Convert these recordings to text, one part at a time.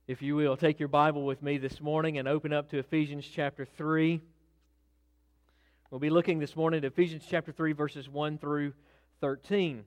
If you will, take your Bible with me this morning and open up to Ephesians chapter 3. We'll be looking this morning at Ephesians chapter 3, verses 1 through 13.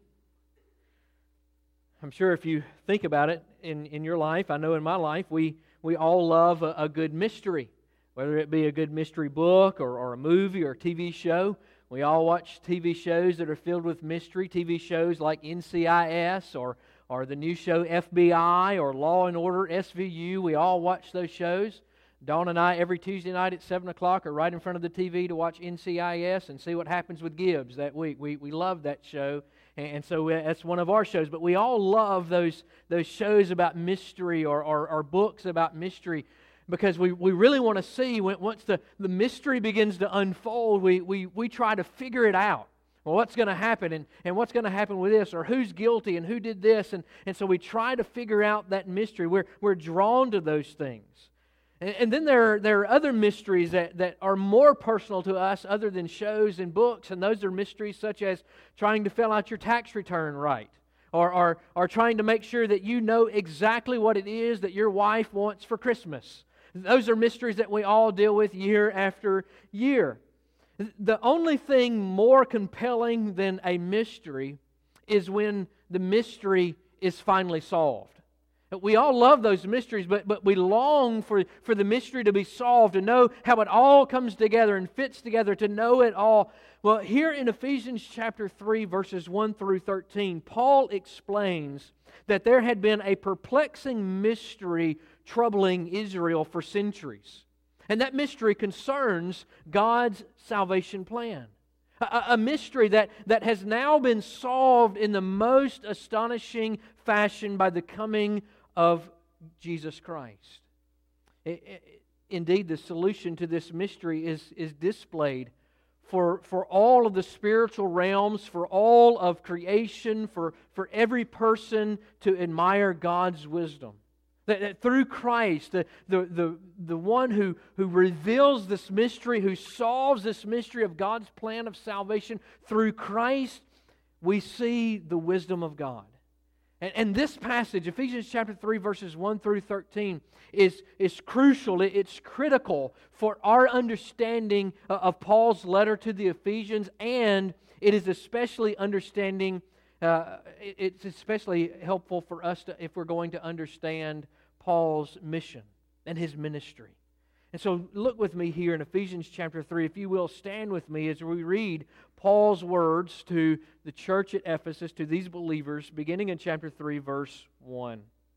I'm sure if you think about it in your life, I know in my life, we all love a good mystery. Whether it be a good mystery book or a movie or a TV show. We all watch TV shows that are filled with mystery, TV shows like NCIS or the new show FBI or Law and Order SVU. We all watch those shows. Dawn and I, every Tuesday night at 7 o'clock, are right in front of the TV to watch NCIS and see what happens with Gibbs that week. We love that show, and so that's one of our shows. But we all love those shows about mystery or books about mystery, because we really want to see, once the mystery begins to unfold, we try to figure it out. Well, what's going to happen, and what's going to happen with this, or who's guilty, and who did this, and so we try to figure out that mystery. We're drawn to those things. And then there are other mysteries that are more personal to us other than shows and books, and those are mysteries such as trying to fill out your tax return right, or trying to make sure that you know exactly what it is that your wife wants for Christmas. Those are mysteries that we all deal with year after year. The only thing more compelling than a mystery is when the mystery is finally solved. We all love those mysteries, but we long for the mystery to be solved, to know how it all comes together and fits together, to know it all. Well, here in Ephesians chapter 3, verses 1 through 13, Paul explains that there had been a perplexing mystery troubling Israel for centuries. And that mystery concerns God's salvation plan. A mystery that has now been solved in the most astonishing fashion by the coming of Jesus Christ. Indeed, the solution to this mystery is displayed for all of the spiritual realms, for all of creation, for every person to admire God's wisdom. That through Christ, the one who reveals this mystery, who solves this mystery of God's plan of salvation, through Christ, we see the wisdom of God. And this passage, Ephesians chapter 3, verses 1 through 13, is crucial. It's critical for our understanding of Paul's letter to the Ephesians, and it is especially it's especially helpful for us if we're going to understand Paul's mission and his ministry. And so look with me here in Ephesians chapter 3. If you will, stand with me as we read Paul's words to the church at Ephesus, to these believers, beginning in chapter 3, verse 1.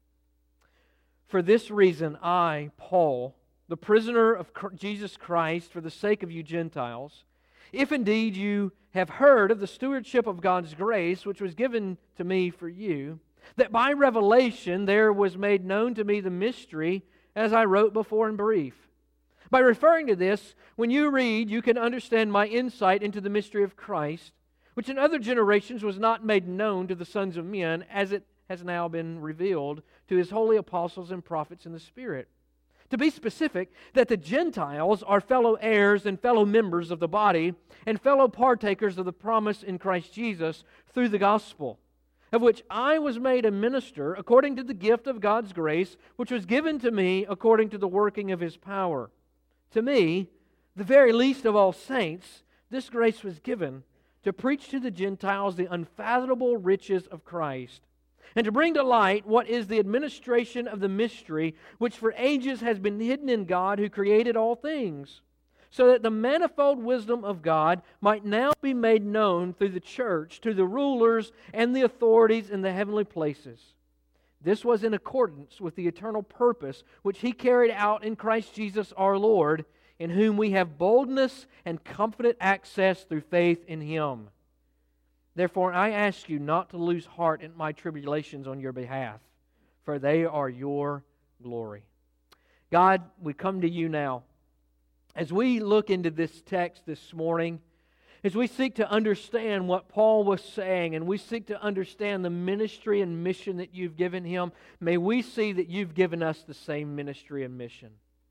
For this reason, I, Paul, the prisoner of Jesus Christ, for the sake of you Gentiles, if indeed you have heard of the stewardship of God's grace, which was given to me for you, that by revelation there was made known to me the mystery, as I wrote before in brief. By referring to this, when you read, you can understand my insight into the mystery of Christ, which in other generations was not made known to the sons of men, as it has now been revealed to His holy apostles and prophets in the Spirit. To be specific, that the Gentiles are fellow heirs and fellow members of the body, and fellow partakers of the promise in Christ Jesus through the gospel, of which I was made a minister according to the gift of God's grace, which was given to me according to the working of His power. To me, the very least of all saints, this grace was given to preach to the Gentiles the unfathomable riches of Christ, and to bring to light what is the administration of the mystery, which for ages has been hidden in God who created all things, so that the manifold wisdom of God might now be made known through the church to the rulers and the authorities in the heavenly places. This was in accordance with the eternal purpose which He carried out in Christ Jesus our Lord, in whom we have boldness and confident access through faith in Him. Therefore I ask you not to lose heart in my tribulations on your behalf, for they are your glory. God, we come to you now. As we look into this text this morning, as we seek to understand what Paul was saying, and we seek to understand the ministry and mission that you've given him, may we see that you've given us the same ministry and mission.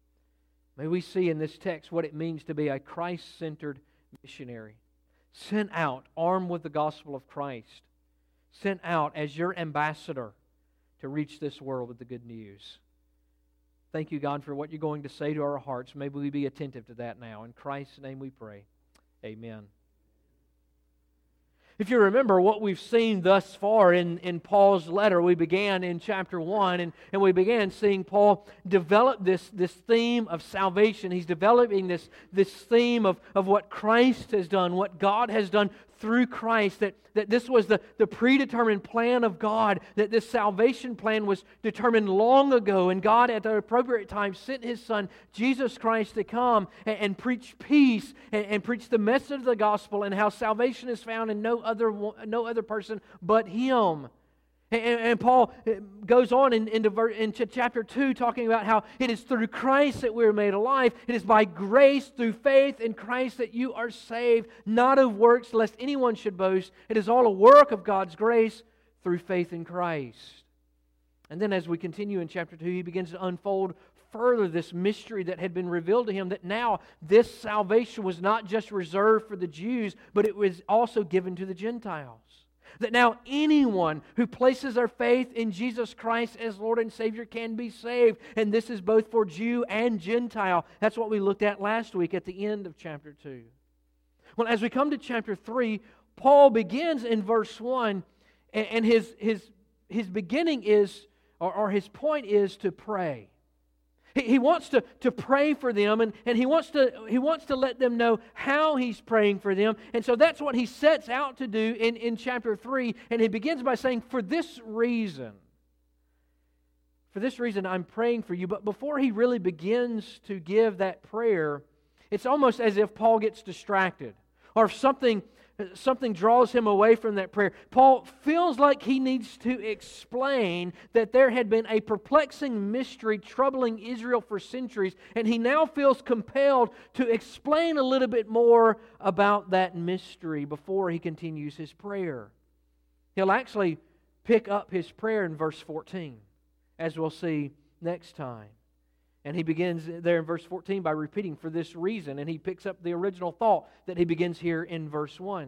May we see in this text what it means to be a Christ-centered missionary, sent out armed with the gospel of Christ, sent out as your ambassador to reach this world with the good news. Thank you, God, for what you're going to say to our hearts. May we be attentive to that now. In Christ's name we pray. Amen. If you remember what we've seen thus far in Paul's letter, we began in chapter 1, and we began seeing Paul develop this theme of salvation. He's developing this theme of what Christ has done, what God has done through Christ, that this was the predetermined plan of God, that this salvation plan was determined long ago, and God at the appropriate time sent His Son, Jesus Christ, to come and preach peace and preach the message of the gospel, and how salvation is found in no other person but Him. And Paul goes on into chapter 2 talking about how it is through Christ that we are made alive. It is by grace through faith in Christ that you are saved, not of works, lest anyone should boast. It is all a work of God's grace through faith in Christ. And then as we continue in chapter 2, he begins to unfold further this mystery that had been revealed to him, that now this salvation was not just reserved for the Jews, but it was also given to the Gentiles. That now anyone who places their faith in Jesus Christ as Lord and Savior can be saved. And this is both for Jew and Gentile. That's what we looked at last week at the end of chapter 2. Well, as we come to chapter 3, Paul begins in verse 1, and his beginning is, or his point is to pray. He wants to pray for them, and he wants to let them know how he's praying for them. And so that's what he sets out to do in chapter 3. And he begins by saying, for this reason I'm praying for you. But before he really begins to give that prayer, it's almost as if Paul gets distracted, or if something draws him away from that prayer. Paul feels like he needs to explain that there had been a perplexing mystery troubling Israel for centuries, and he now feels compelled to explain a little bit more about that mystery before he continues his prayer. He'll actually pick up his prayer in verse 14, as we'll see next time. And he begins there in verse 14 by repeating, for this reason, and he picks up the original thought that he begins here in verse 1.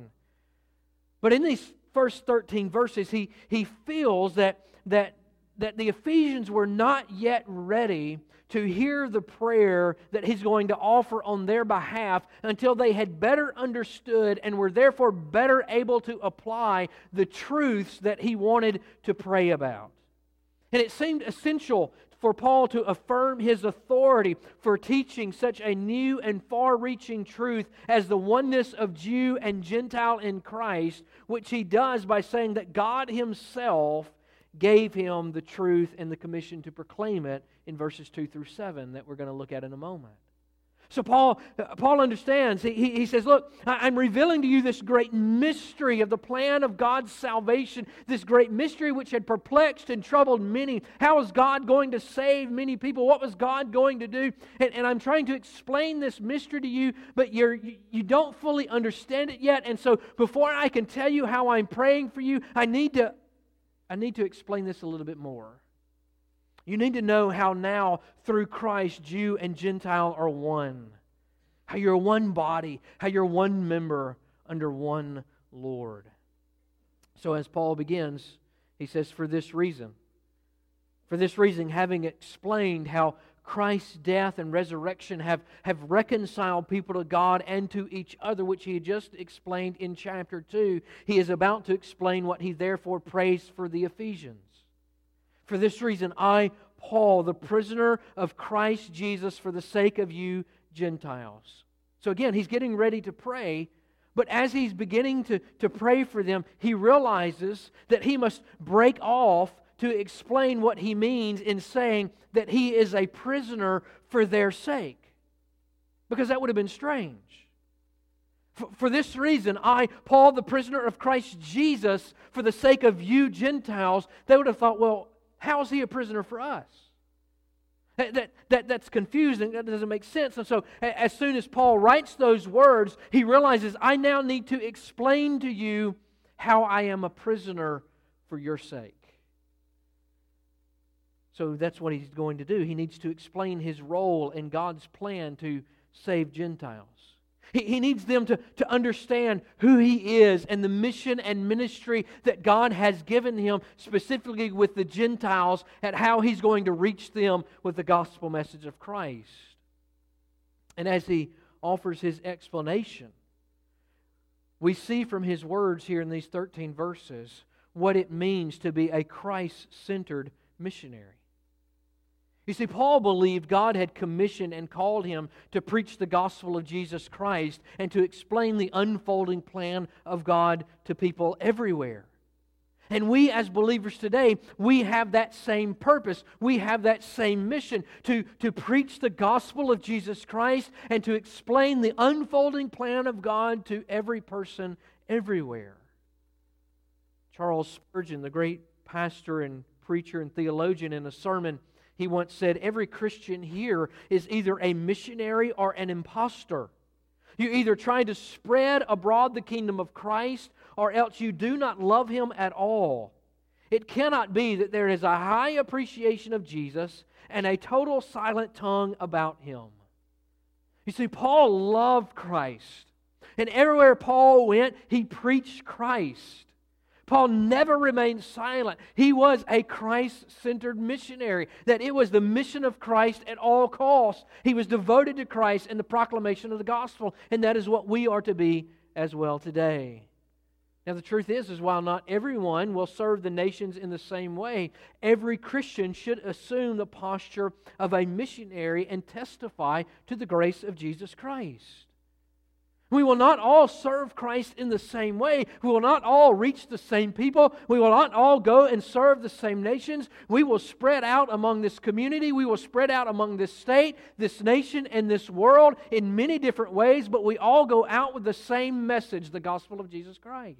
But in these first 13 verses, he feels that the Ephesians were not yet ready to hear the prayer that he's going to offer on their behalf until they had better understood and were therefore better able to apply the truths that he wanted to pray about. And it seemed essential for Paul to affirm his authority for teaching such a new and far-reaching truth as the oneness of Jew and Gentile in Christ, which he does by saying that God Himself gave him the truth and the commission to proclaim it in verses 2 through 7 that we're going to look at in a moment. So Paul understands. He says, look, I'm revealing to you this great mystery of the plan of God's salvation, this great mystery which had perplexed and troubled many. How is God going to save many people? What was God going to do? And I'm trying to explain this mystery to you, but you don't fully understand it yet. And so before I can tell you how I'm praying for you, I need to explain this a little bit more. You need to know how now, through Christ, Jew and Gentile are one. How you're one body, how you're one member under one Lord. So as Paul begins, he says, for this reason, having explained how Christ's death and resurrection have reconciled people to God and to each other, which he had just explained in chapter 2, he is about to explain what he therefore prays for the Ephesians. For this reason, I, Paul, the prisoner of Christ Jesus, for the sake of you Gentiles. So again, he's getting ready to pray, but as he's beginning to pray for them, he realizes that he must break off to explain what he means in saying that he is a prisoner for their sake. Because that would have been strange. For this reason, I, Paul, the prisoner of Christ Jesus, for the sake of you Gentiles, they would have thought, well, how is he a prisoner for us? That's confusing. That doesn't make sense. And so as soon as Paul writes those words, he realizes, I now need to explain to you how I am a prisoner for your sake. So that's what he's going to do. He needs to explain his role in God's plan to save Gentiles. He needs them to understand who He is and the mission and ministry that God has given Him, specifically with the Gentiles, and how He's going to reach them with the gospel message of Christ. And as He offers His explanation, we see from His words here in these 13 verses what it means to be a Christ-centered missionary. You see, Paul believed God had commissioned and called him to preach the gospel of Jesus Christ and to explain the unfolding plan of God to people everywhere. And we as believers today, we have that same purpose. We have that same mission to preach the gospel of Jesus Christ and to explain the unfolding plan of God to every person everywhere. Charles Spurgeon, the great pastor and preacher and theologian, in a sermon, he once said, "Every Christian here is either a missionary or an impostor. You either try to spread abroad the kingdom of Christ, or else you do not love Him at all. It cannot be that there is a high appreciation of Jesus and a total silent tongue about Him." You see, Paul loved Christ. And everywhere Paul went, he preached Christ. Paul never remained silent. He was a Christ-centered missionary, that it was the mission of Christ at all costs. He was devoted to Christ and the proclamation of the gospel, and that is what we are to be as well today. Now the truth is while not everyone will serve the nations in the same way, every Christian should assume the posture of a missionary and testify to the grace of Jesus Christ. We will not all serve Christ in the same way. We will not all reach the same people. We will not all go and serve the same nations. We will spread out among this community. We will spread out among this state, this nation, and this world in many different ways, but we all go out with the same message, the gospel of Jesus Christ.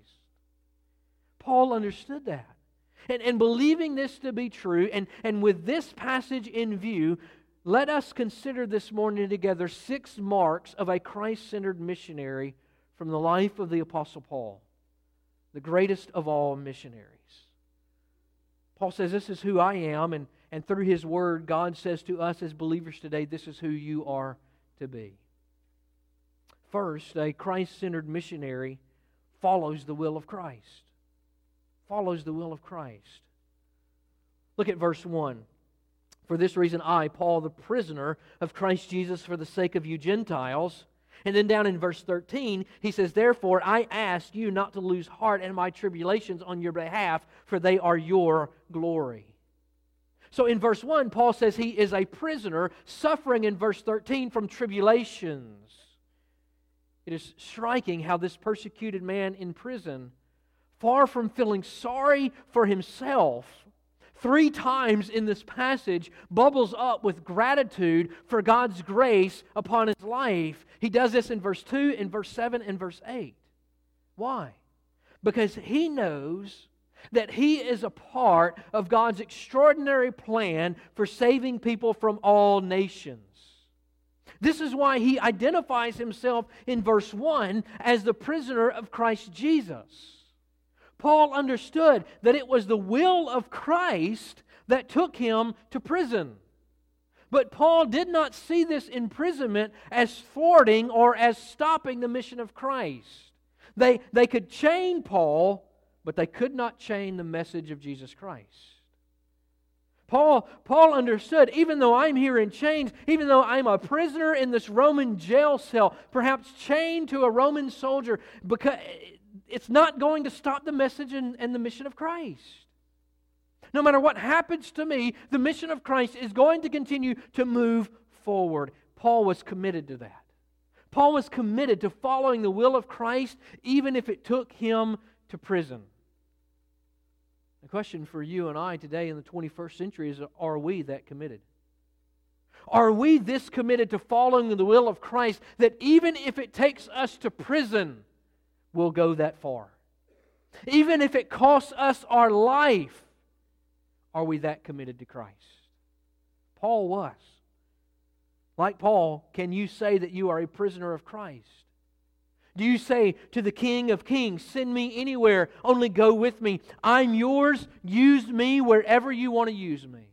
Paul understood that. And believing this to be true, and with this passage in view, let us consider this morning together 6 marks of a Christ-centered missionary from the life of the Apostle Paul, the greatest of all missionaries. Paul says, "This is who I am," and through His Word, God says to us as believers today, this is who you are to be. First, a Christ-centered missionary follows the will of Christ. Follows the will of Christ. Look at verse 1. "For this reason I, Paul, the prisoner of Christ Jesus for the sake of you Gentiles." And then down in verse 13, he says, "Therefore I ask you not to lose heart in my tribulations on your behalf, for they are your glory." So in verse 1, Paul says he is a prisoner, suffering in verse 13 from tribulations. It is striking how this persecuted man in prison, far from feeling sorry for himself, 3 times in this passage bubbles up with gratitude for God's grace upon his life. He does this in verse 2, in verse 7, and verse 8. Why? Because he knows that he is a part of God's extraordinary plan for saving people from all nations. This is why he identifies himself in verse 1 as the prisoner of Christ Jesus. Paul understood that it was the will of Christ that took him to prison. But Paul did not see this imprisonment as thwarting or as stopping the mission of Christ. They could chain Paul, but they could not chain the message of Jesus Christ. Paul understood, even though I'm here in chains, even though I'm a prisoner in this Roman jail cell, perhaps chained to a Roman soldier, because it's not going to stop the message and the mission of Christ. No matter what happens to me, the mission of Christ is going to continue to move forward. Paul was committed to that. Paul was committed to following the will of Christ, even if it took him to prison. The question for you and I today in the 21st century is, are we that committed? Are we this committed to following the will of Christ that even if it takes us to prison, we'll go that far? Even if it costs us our life, are we that committed to Christ? Paul was. Like Paul, can you say that you are a prisoner of Christ? Do you say to the King of Kings, "Send me anywhere, only go with me. I'm yours, use me wherever you want to use me"?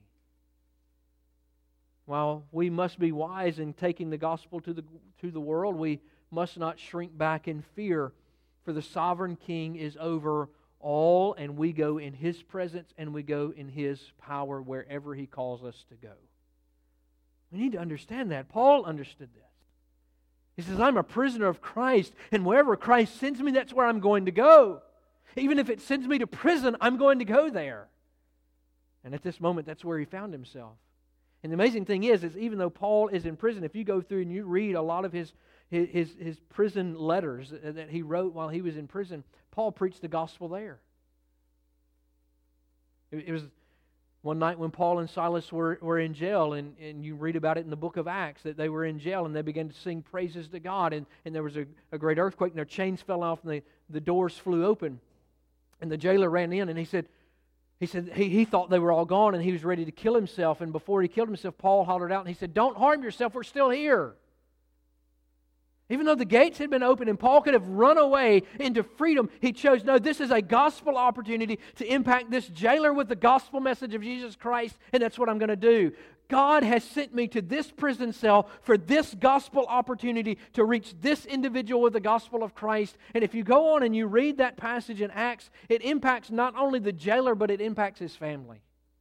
While we must be wise in taking the gospel to the world, we must not shrink back in fear, for the sovereign King is over all, and we go in His presence and we go in His power wherever He calls us to go. We need to understand that. Paul understood this. He says, I'm a prisoner of Christ, and wherever Christ sends me, that's where I'm going to go. Even if it sends me to prison, I'm going to go there. And at this moment, that's where he found himself. And the amazing thing is even though Paul is in prison, if you go through and you read a lot of his prison letters that he wrote while he was in prison, Paul preached the gospel there. It was one night when Paul and Silas were in jail, and you read about it in the book of Acts, that they were in jail and they began to sing praises to God, and there was a great earthquake, and their chains fell off, and the doors flew open. And the jailer ran in, and he said he thought they were all gone, and he was ready to kill himself. And before he killed himself, Paul hollered out, and he said, "Don't harm yourself, we're still here." Even though the gates had been opened and Paul could have run away into freedom, he chose, no, this is a gospel opportunity to impact this jailer with the gospel message of Jesus Christ, and that's what I'm going to do. God has sent me to this prison cell for this gospel opportunity to reach this individual with the gospel of Christ. And if you go on and you read that passage in Acts, it impacts not only the jailer, but it impacts his family.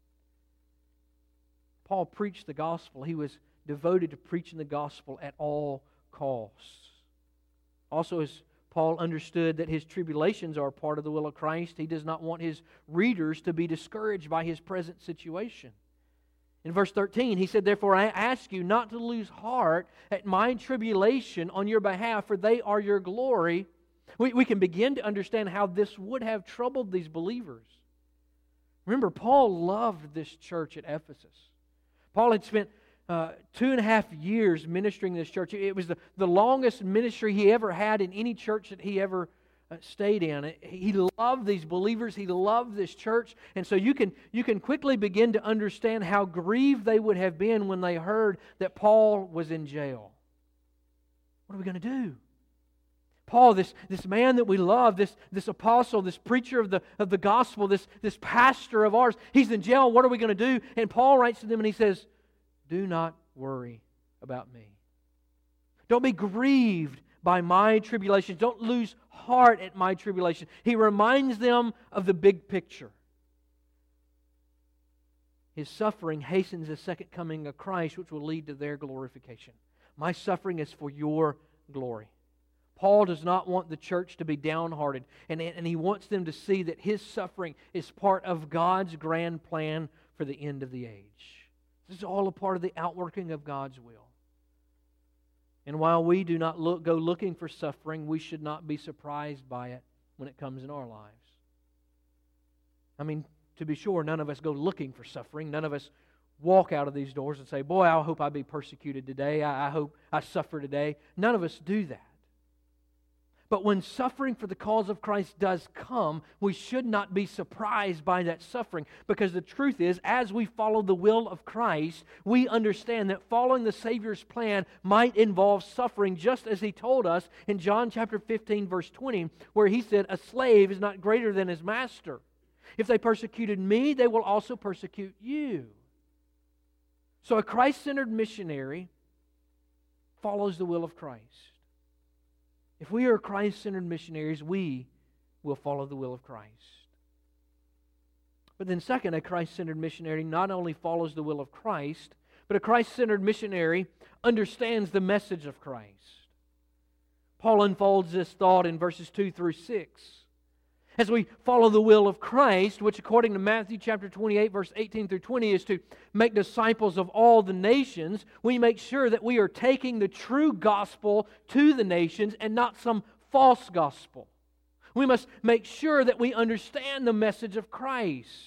Paul preached the gospel. He was devoted to preaching the gospel at all costs. Also, as Paul understood that his tribulations are part of the will of Christ, he does not want his readers to be discouraged by his present situation. In verse 13, he said, "Therefore I ask you not to lose heart at my tribulation on your behalf, for they are your glory." We can begin to understand how this would have troubled these believers. Remember, Paul loved this church at Ephesus. Paul had spent 2.5 years ministering in this church. It was the longest ministry he ever had in any church that he ever stayed in. He loved these believers. He loved this church. And so you can quickly begin to understand how grieved they would have been when they heard that Paul was in jail. What are we going to do? Paul, this man that we love, this apostle, this preacher of the gospel, this pastor of ours, he's in jail. What are we going to do? And Paul writes to them and he says, "Do not worry about me. Don't be grieved by my tribulations. Don't lose heart at my tribulation." He reminds them of the big picture. His suffering hastens the second coming of Christ, which will lead to their glorification. My suffering is for your glory. Paul does not want the church to be downhearted, and he wants them to see that his suffering is part of God's grand plan for the end of the age. This is all a part of the outworking of God's will. And while we do not go looking for suffering, we should not be surprised by it when it comes in our lives. I mean, to be sure, none of us go looking for suffering. None of us walk out of these doors and say, "Boy, I hope I be persecuted today. I hope I suffer today." None of us do that. But when suffering for the cause of Christ does come, we should not be surprised by that suffering, because the truth is, as we follow the will of Christ, we understand that following the Savior's plan might involve suffering, just as He told us in John chapter 15, verse 20, where He said, "A slave is not greater than his master. If they persecuted me, they will also persecute you." So a Christ-centered missionary follows the will of Christ. If we are Christ-centered missionaries, we will follow the will of Christ. But then second, a Christ-centered missionary not only follows the will of Christ, but a Christ-centered missionary understands the message of Christ. Paul unfolds this thought in verses 2 through 6. As we follow the will of Christ, which according to Matthew chapter 28, verse 18 through 20, is to make disciples of all the nations, we make sure that we are taking the true gospel to the nations and not some false gospel. We must make sure that we understand the message of Christ.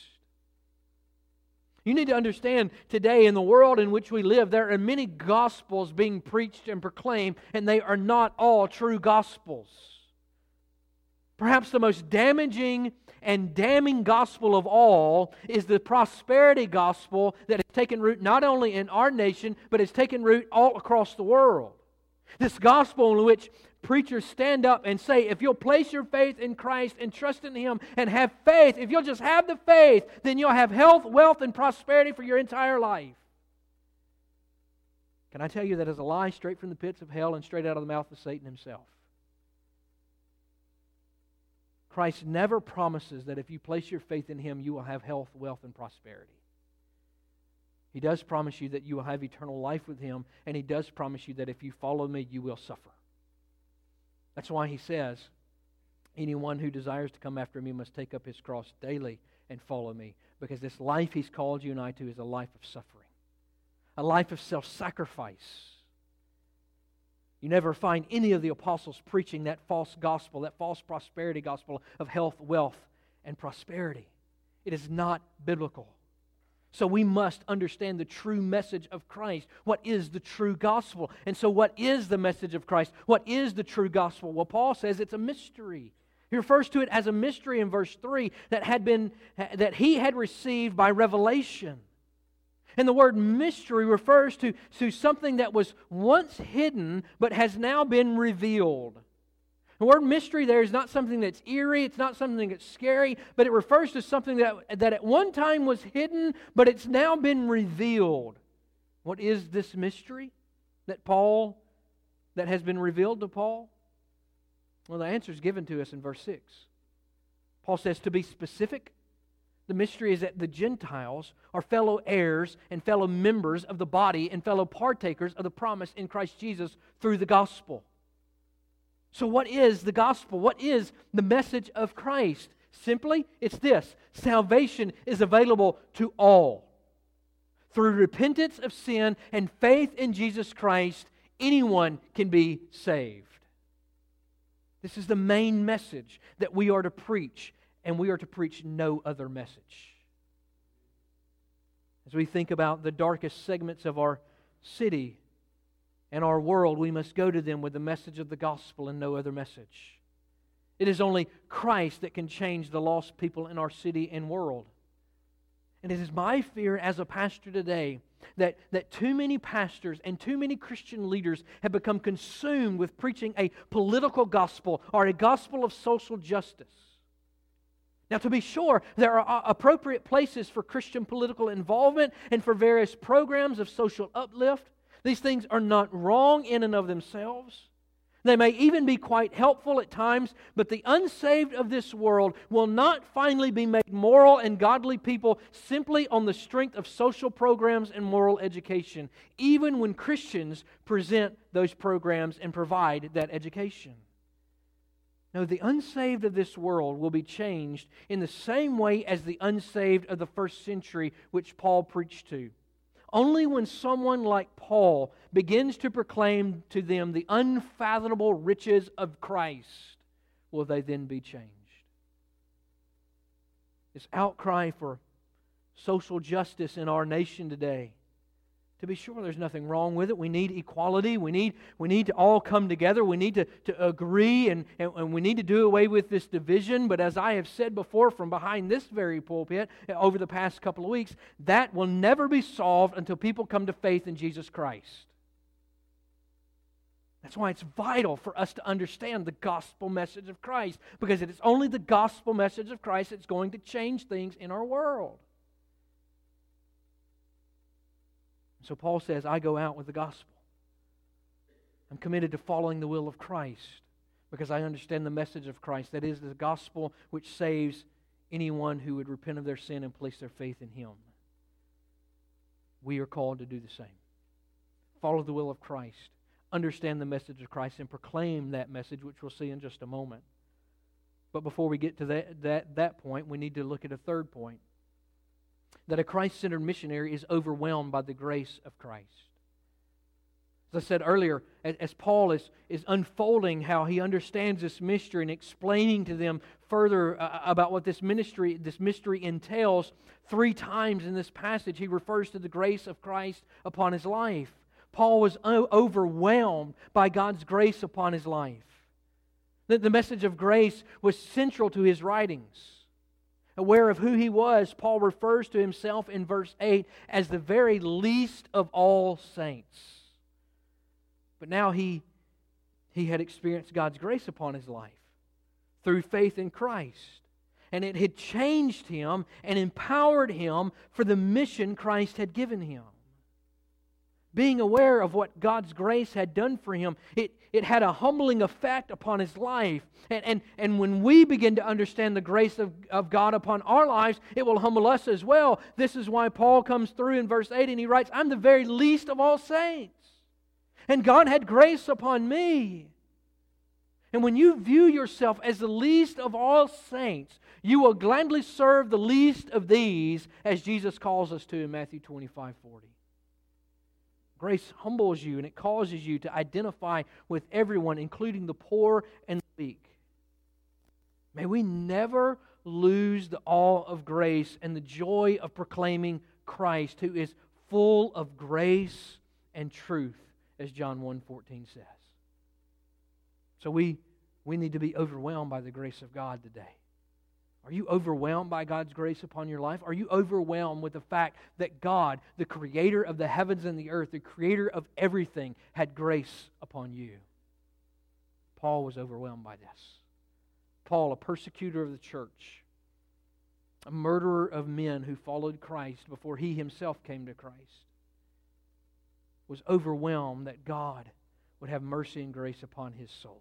You need to understand today in the world in which we live, there are many gospels being preached and proclaimed, and they are not all true gospels. Perhaps the most damaging and damning gospel of all is the prosperity gospel that has taken root not only in our nation, but has taken root all across the world. This gospel in which preachers stand up and say, if you'll place your faith in Christ and trust in Him and have faith, if you'll just have the faith, then you'll have health, wealth, and prosperity for your entire life. Can I tell you that is a lie straight from the pits of hell and straight out of the mouth of Satan himself? Christ never promises that if you place your faith in Him, you will have health, wealth, and prosperity. He does promise you that you will have eternal life with Him, and He does promise you that if you follow me, you will suffer. That's why He says, anyone who desires to come after me must take up his cross daily and follow me. Because this life He's called you and I to is a life of suffering, a life of self-sacrifice. You never find any of the apostles preaching that false gospel, that false prosperity gospel of health, wealth, and prosperity. It is not biblical. So we must understand the true message of Christ. What is the true gospel? And so what is the message of Christ? What is the true gospel? Well, Paul says it's a mystery. He refers to it as a mystery in verse 3 that he had received by revelation. And the word mystery refers to something that was once hidden but has now been revealed. The word mystery there is not something that's eerie, it's not something that's scary, but it refers to something that at one time was hidden, but it's now been revealed. What is this mystery that has been revealed to Paul? Well, the answer is given to us in verse 6. Paul says, to be specific, the mystery is that the Gentiles are fellow heirs and fellow members of the body and fellow partakers of the promise in Christ Jesus through the gospel. So what is the gospel? What is the message of Christ? Simply, it's this. Salvation is available to all. Through repentance of sin and faith in Jesus Christ, anyone can be saved. This is the main message that we are to preach, and we are to preach no other message. As we think about the darkest segments of our city and our world, we must go to them with the message of the gospel and no other message. It is only Christ that can change the lost people in our city and world. And it is my fear as a pastor today that too many pastors and too many Christian leaders have become consumed with preaching a political gospel or a gospel of social justice. Now, to be sure, there are appropriate places for Christian political involvement and for various programs of social uplift. These things are not wrong in and of themselves. They may even be quite helpful at times, but the unsaved of this world will not finally be made moral and godly people simply on the strength of social programs and moral education, even when Christians present those programs and provide that education. No, the unsaved of this world will be changed in the same way as the unsaved of the first century, which Paul preached to. Only when someone like Paul begins to proclaim to them the unfathomable riches of Christ will they then be changed. This outcry for social justice in our nation today, to be sure, there's nothing wrong with it. We need equality. We need to all come together. We need to agree, and we need to do away with this division. But as I have said before from behind this very pulpit over the past couple of weeks, that will never be solved until people come to faith in Jesus Christ. That's why it's vital for us to understand the gospel message of Christ, because it is only the gospel message of Christ that's going to change things in our world. So Paul says, I go out with the gospel. I'm committed to following the will of Christ because I understand the message of Christ. That is the gospel which saves anyone who would repent of their sin and place their faith in Him. We are called to do the same. Follow the will of Christ. Understand the message of Christ and proclaim that message, which we'll see in just a moment. But before we get to that point, we need to look at a third point. That a Christ-centered missionary is overwhelmed by the grace of Christ. As I said earlier, as Paul is unfolding how he understands this mystery and explaining to them further about what this mystery entails, 3 times in this passage he refers to the grace of Christ upon his life. Paul was overwhelmed by God's grace upon his life. The message of grace was central to his writings. Aware of who he was, Paul refers to himself in verse 8 as the very least of all saints. But now he had experienced God's grace upon his life through faith in Christ. And it had changed him and empowered him for the mission Christ had given him. being aware of what God's grace had done for him, it had a humbling effect upon his life. And when we begin to understand the grace of God upon our lives, it will humble us as well. This is why Paul comes through in verse 8 and he writes, I'm the very least of all saints. And God had grace upon me. And when you view yourself as the least of all saints, you will gladly serve the least of these, as Jesus calls us to in Matthew 25:40. Grace humbles you and it causes you to identify with everyone, including the poor and the weak. May we never lose the awe of grace and the joy of proclaiming Christ, who is full of grace and truth, as John 1:14 says. So we need to be overwhelmed by the grace of God today. Are you overwhelmed by God's grace upon your life? Are you overwhelmed with the fact that God, the creator of the heavens and the earth, the creator of everything, had grace upon you? Paul was overwhelmed by this. Paul, a persecutor of the church, a murderer of men who followed Christ before he himself came to Christ, was overwhelmed that God would have mercy and grace upon his soul.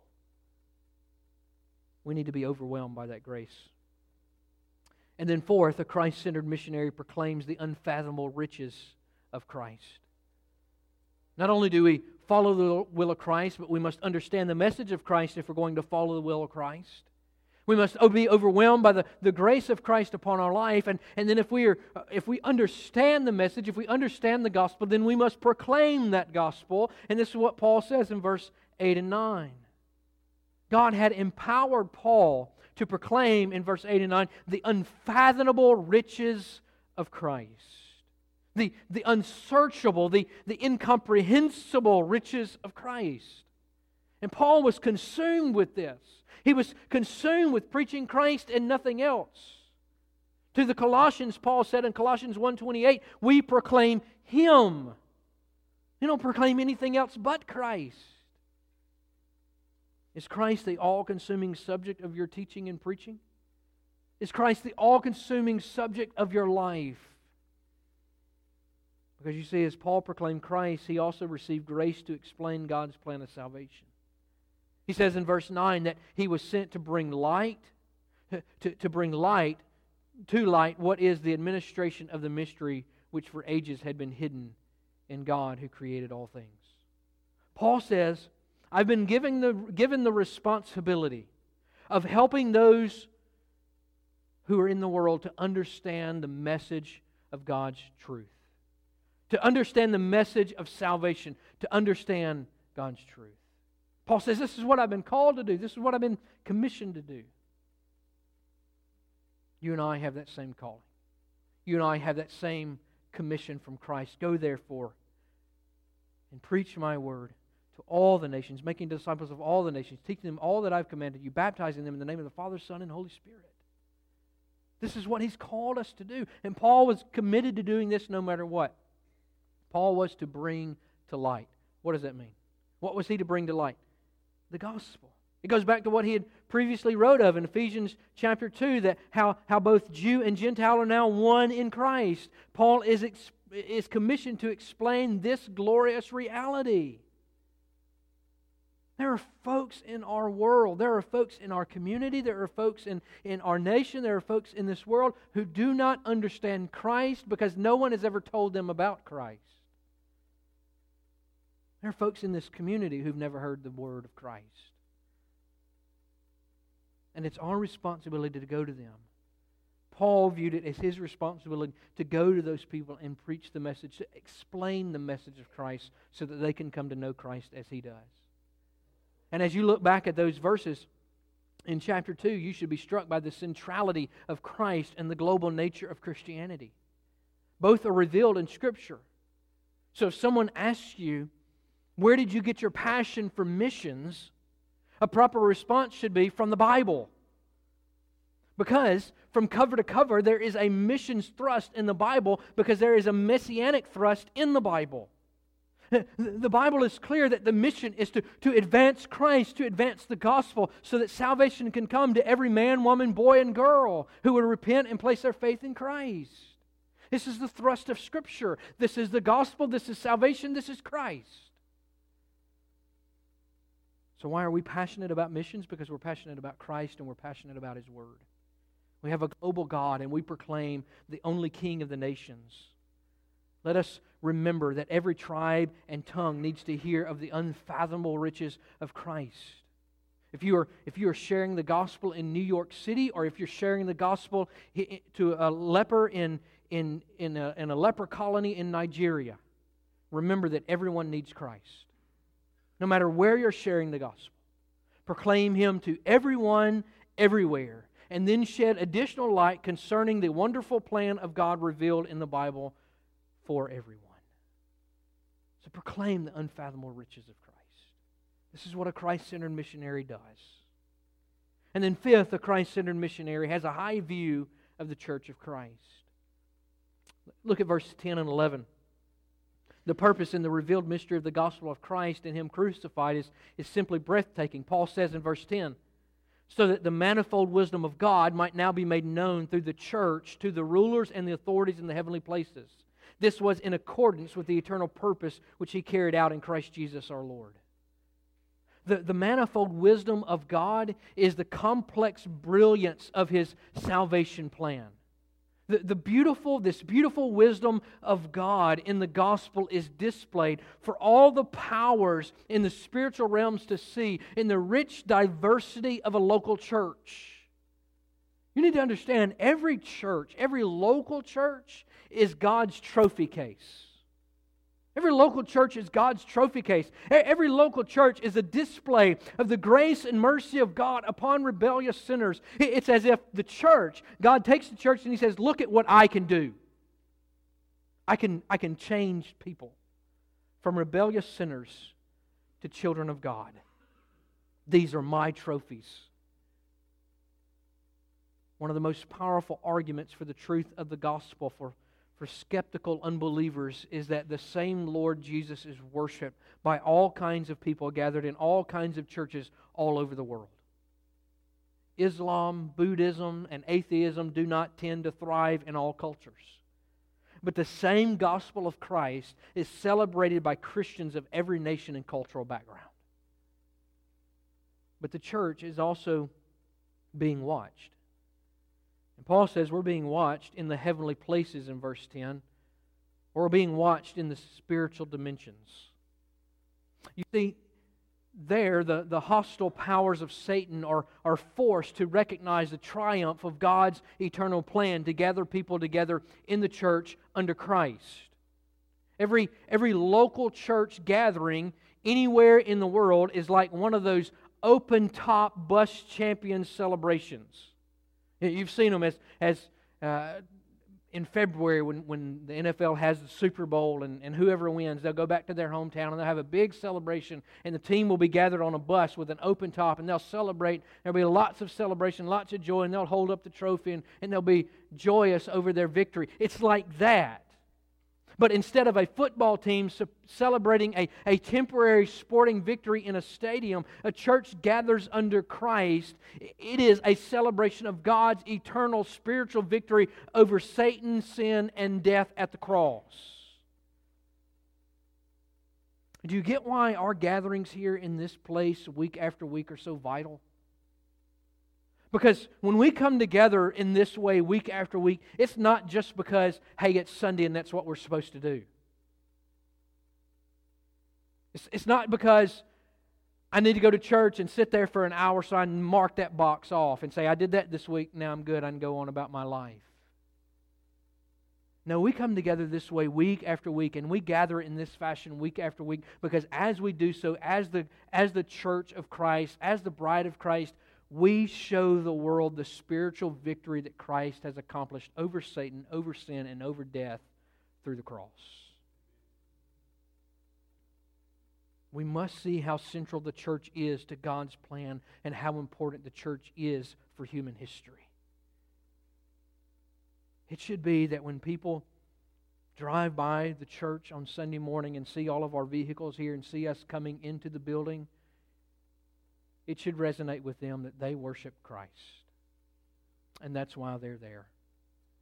We need to be overwhelmed by that grace. And then fourth, a Christ-centered missionary proclaims the unfathomable riches of Christ. Not only do we follow the will of Christ, but we must understand the message of Christ if we're going to follow the will of Christ. We must be overwhelmed by the grace of Christ upon our life. And then if we understand the message, if we understand the gospel, then we must proclaim that gospel. And this is what Paul says in verse 8 and 9. God had empowered Paul to proclaim in verse 8 and 9 the unfathomable riches of Christ. The unsearchable, the incomprehensible riches of Christ. And Paul was consumed with this. He was consumed with preaching Christ and nothing else. To the Colossians, Paul said in Colossians 1:28, we proclaim Him. You don't proclaim anything else but Christ. Is Christ the all-consuming subject of your teaching and preaching? Is Christ the all-consuming subject of your life? Because you see, as Paul proclaimed Christ, he also received grace to explain God's plan of salvation. He says in verse 9 that he was sent to bring light, to bring light what is the administration of the mystery which for ages had been hidden in God who created all things. Paul says, I've been given the responsibility of helping those who are in the world to understand the message of God's truth. To understand the message of salvation. To understand God's truth. Paul says, this is what I've been called to do. This is what I've been commissioned to do. You and I have that same calling. You and I have that same commission from Christ. Go therefore and preach my word to all the nations, making disciples of all the nations, teaching them all that I've commanded you, baptizing them in the name of the Father, Son, and Holy Spirit. This is what He's called us to do. And Paul was committed to doing this no matter what. Paul was to bring to light. What does that mean? What was he to bring to light? The gospel. It goes back to what he had previously wrote of in Ephesians chapter 2, that how both Jew and Gentile are now one in Christ. Paul is commissioned to explain this glorious reality. There are folks in our world, there are folks in our community, there are folks in our nation, there are folks in this world who do not understand Christ because no one has ever told them about Christ. There are folks in this community who've never heard the word of Christ. And it's our responsibility to go to them. Paul viewed it as his responsibility to go to those people and preach the message, to explain the message of Christ so that they can come to know Christ as he does. And as you look back at those verses in chapter 2, you should be struck by the centrality of Christ and the global nature of Christianity. Both are revealed in Scripture. So if someone asks you, where did you get your passion for missions? A proper response should be from the Bible. Because from cover to cover, there is a missions thrust in the Bible because there is a messianic thrust in the Bible. The Bible is clear that the mission is to advance Christ, to advance the gospel, so that salvation can come to every man, woman, boy, and girl who would repent and place their faith in Christ. This is the thrust of Scripture. This is the gospel. This is salvation. This is Christ. So why are we passionate about missions? Because we're passionate about Christ and we're passionate about His Word. We have a global God and we proclaim the only King of the nations. Let us remember that every tribe and tongue needs to hear of the unfathomable riches of Christ. If you are sharing the gospel in New York City, or if you're sharing the gospel to a leper in a leper colony in Nigeria, remember that everyone needs Christ. No matter where you're sharing the gospel, proclaim Him to everyone, everywhere, and then shed additional light concerning the wonderful plan of God revealed in the Bible for everyone. So proclaim the unfathomable riches of Christ. This is what a Christ-centered missionary does. And then fifth, a Christ-centered missionary has a high view of the church of Christ. Look at verses 10 and 11. The purpose and the revealed mystery of the gospel of Christ and Him crucified is simply breathtaking. Paul says in verse 10, so that the manifold wisdom of God might now be made known through the church to the rulers and the authorities in the heavenly places. This was in accordance with the eternal purpose which He carried out in Christ Jesus our Lord. The manifold wisdom of God is the complex brilliance of His salvation plan. This beautiful wisdom of God in the gospel is displayed for all the powers in the spiritual realms to see in the rich diversity of a local church. You need to understand, every church, every local church is God's trophy case. Every local church is God's trophy case. Every local church is a display of the grace and mercy of God upon rebellious sinners. It's as if the church, God takes the church and He says, look at what I can do. I can change people from rebellious sinners to children of God. These are my trophies. One of the most powerful arguments for the truth of the gospel for skeptical unbelievers is that the same Lord Jesus is worshipped by all kinds of people gathered in all kinds of churches all over the world. Islam, Buddhism, and atheism do not tend to thrive in all cultures. But the same gospel of Christ is celebrated by Christians of every nation and cultural background. But the church is also being watched. And Paul says we're being watched in the heavenly places in verse 10, or we're being watched in the spiritual dimensions. You see, there the hostile powers of Satan are forced to recognize the triumph of God's eternal plan to gather people together in the church under Christ. Every local church gathering anywhere in the world is like one of those open-top bus champion celebrations. You've seen them as in February when the NFL has the Super Bowl and whoever wins, they'll go back to their hometown and they'll have a big celebration and the team will be gathered on a bus with an open top and they'll celebrate. There'll be lots of celebration, lots of joy, and they'll hold up the trophy and they'll be joyous over their victory. It's like that. But instead of a football team celebrating a temporary sporting victory in a stadium, a church gathers under Christ. It is a celebration of God's eternal spiritual victory over Satan, sin, and death at the cross. Do you get why our gatherings here in this place week after week are so vital? Because when we come together in this way week after week, it's not just because, hey, it's Sunday and that's what we're supposed to do. It's not because I need to go to church and sit there for an hour so I can mark that box off and say, I did that this week, now I'm good, I can go on about my life. No, we come together this way week after week, and we gather in this fashion week after week because as we do so, as the church of Christ, as the bride of Christ, we show the world the spiritual victory that Christ has accomplished over Satan, over sin, and over death through the cross. We must see how central the church is to God's plan and how important the church is for human history. It should be that when people drive by the church on Sunday morning and see all of our vehicles here and see us coming into the building, it should resonate with them that they worship Christ. And that's why they're there.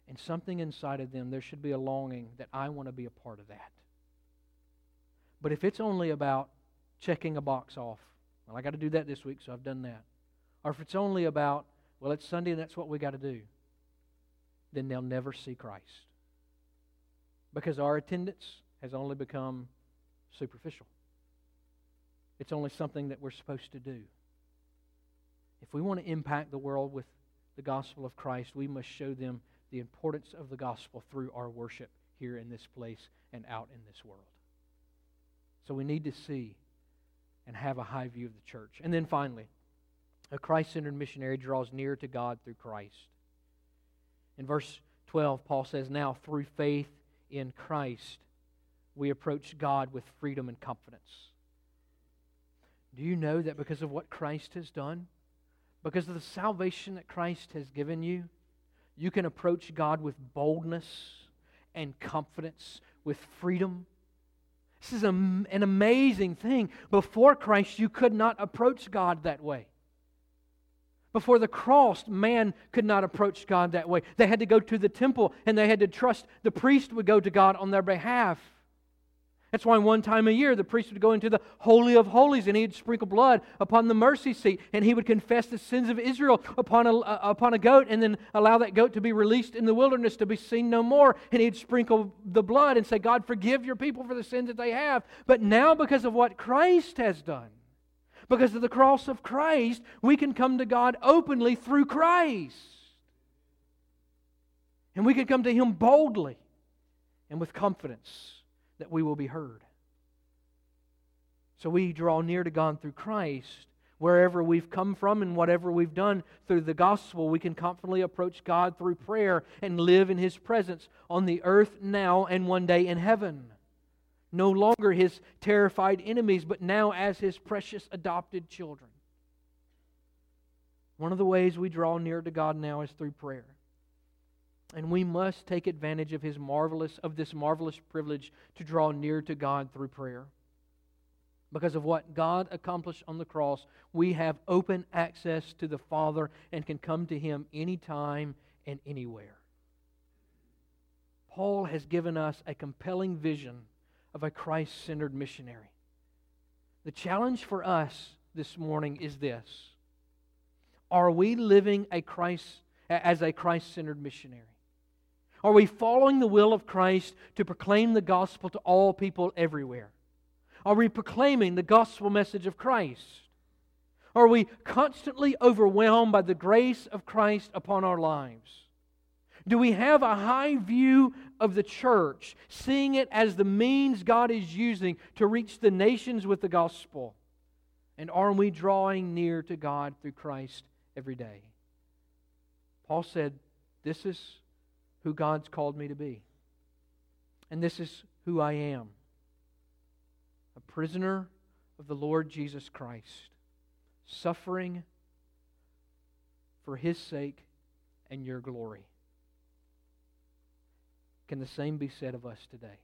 And something inside of them, there should be a longing that I want to be a part of that. But if it's only about checking a box off, well, I got to do that this week, so I've done that. Or if it's only about, well, it's Sunday and that's what we got to do, then they'll never see Christ. Because our attendance has only become superficial. It's only something that we're supposed to do. If we want to impact the world with the gospel of Christ, we must show them the importance of the gospel through our worship here in this place and out in this world. So we need to see and have a high view of the church. And then finally, a Christ-centered missionary draws near to God through Christ. In verse 12, Paul says, "Now through faith in Christ, we approach God with freedom and confidence." Do you know that because of what Christ has done, because of the salvation that Christ has given you, you can approach God with boldness and confidence, with freedom? This is an amazing thing. Before Christ, you could not approach God that way. Before the cross, man could not approach God that way. They had to go to the temple and they had to trust the priest would go to God on their behalf. That's why one time a year the priest would go into the Holy of Holies and he'd sprinkle blood upon the mercy seat and he would confess the sins of Israel upon a goat and then allow that goat to be released in the wilderness to be seen no more. And he'd sprinkle the blood and say, "God, forgive your people for the sins that they have." But now, because of what Christ has done, because of the cross of Christ, we can come to God openly through Christ. And we can come to Him boldly and with confidence that we will be heard. So we draw near to God through Christ. Wherever we've come from and whatever we've done through the gospel, we can confidently approach God through prayer and live in His presence on the earth now and one day in heaven. No longer His terrified enemies, but now as His precious adopted children. One of the ways we draw near to God now is through prayer. And we must take advantage of this marvelous privilege to draw near to God through prayer. Because of what God accomplished on the cross, we have open access to the Father and can come to Him anytime and anywhere. Paul has given us a compelling vision of a Christ-centered missionary. The challenge for us this morning is this: are we living as a Christ-centered missionary? Are we following the will of Christ to proclaim the gospel to all people everywhere? Are we proclaiming the gospel message of Christ? Are we constantly overwhelmed by the grace of Christ upon our lives? Do we have a high view of the church, seeing it as the means God is using to reach the nations with the gospel? And are we drawing near to God through Christ every day? Paul said, "This is who God's called me to be. And this is who I am. A prisoner of the Lord Jesus Christ, suffering for His sake and your glory." Can the same be said of us today?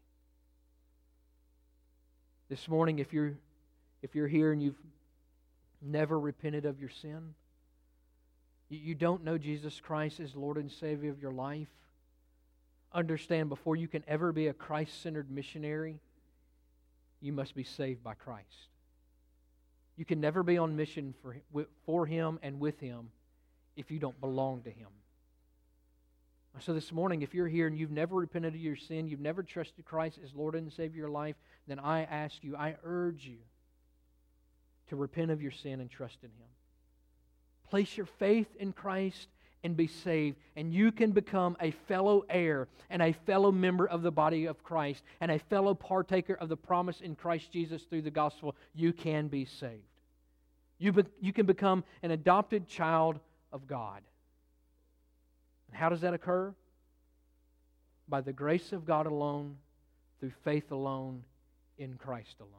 This morning, if you're here and you've never repented of your sin, you don't know Jesus Christ as Lord and Savior of your life, understand, before you can ever be a Christ-centered missionary, you must be saved by Christ. You can never be on mission for Him and with Him if you don't belong to Him. So this morning, if you're here and you've never repented of your sin, you've never trusted Christ as Lord and Savior of your life, then I urge you to repent of your sin and trust in Him. Place your faith in Christ and be saved, and you can become a fellow heir and a fellow member of the body of Christ and a fellow partaker of the promise in Christ Jesus through the gospel. You can be saved. You can become an adopted child of God. And how does that occur? By the grace of God alone, through faith alone, in Christ alone.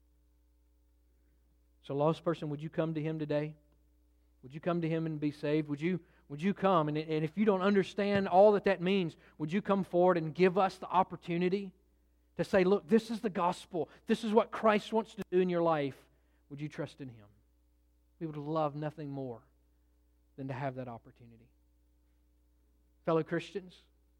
So, lost person, would you come to Him today? Would you come to Him and be saved? Would you come? And if you don't understand all that means, would you come forward and give us the opportunity to say, look, this is the gospel. This is what Christ wants to do in your life. Would you trust in Him? We would love nothing more than to have that opportunity. Fellow Christians,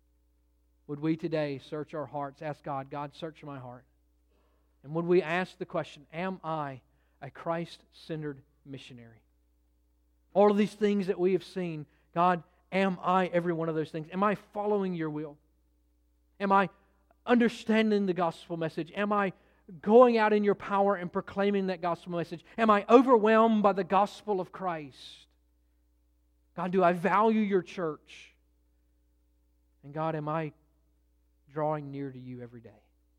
would we today search our hearts, ask God, God, search my heart. And would we ask the question, am I a Christ-centered missionary? All of these things that we have seen, God, am I every one of those things? Am I following your will? Am I understanding the gospel message? Am I going out in your power and proclaiming that gospel message? Am I overwhelmed by the gospel of Christ? God, do I value your church? And God, am I drawing near to you every day?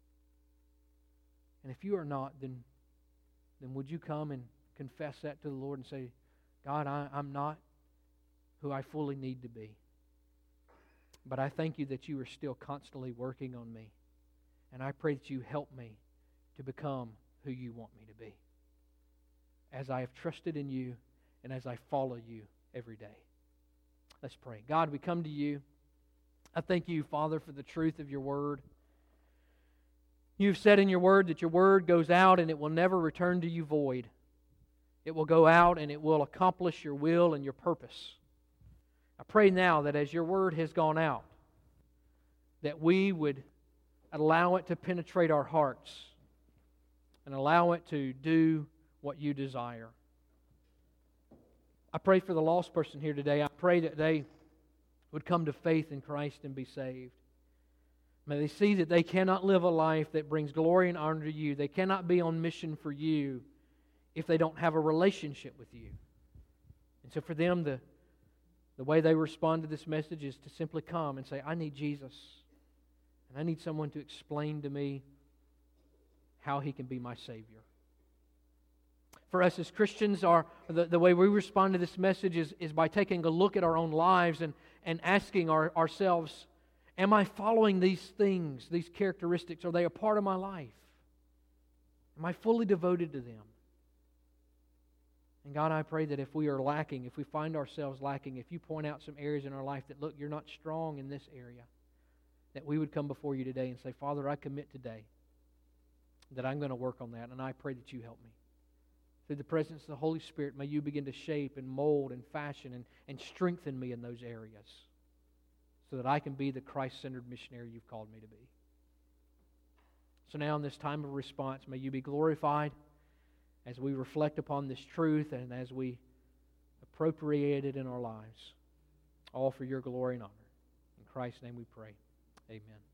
And if you are not, then would you come and confess that to the Lord and say, God, I'm not who I fully need to be. But I thank you that you are still constantly working on me. And I pray that you help me to become who you want me to be, as I have trusted in you and as I follow you every day. Let's pray. God, we come to you. I thank you, Father, for the truth of your word. You've said in your word that your word goes out and it will never return to you void. It will go out and it will accomplish your will and your purpose. I pray now that as your word has gone out, that we would allow it to penetrate our hearts and allow it to do what you desire. I pray for the lost person here today. I pray that they would come to faith in Christ and be saved. May they see that they cannot live a life that brings glory and honor to you. They cannot be on mission for you if they don't have a relationship with you. And so for them, the way they respond to this message is to simply come and say, I need Jesus. And I need someone to explain to me how He can be my Savior. For us as Christians, the way we respond to this message is by taking a look at our own lives and asking ourselves, am I following these things, these characteristics? Are they a part of my life? Am I fully devoted to them? And God, I pray that if we are lacking, if we find ourselves lacking, if you point out some areas in our life that, look, you're not strong in this area, that we would come before you today and say, Father, I commit today that I'm going to work on that, and I pray that you help me. Through the presence of the Holy Spirit, may you begin to shape and mold and fashion and strengthen me in those areas so that I can be the Christ-centered missionary you've called me to be. So now in this time of response, may you be glorified as we reflect upon this truth and as we appropriate it in our lives, all for your glory and honor. In Christ's name we pray. Amen.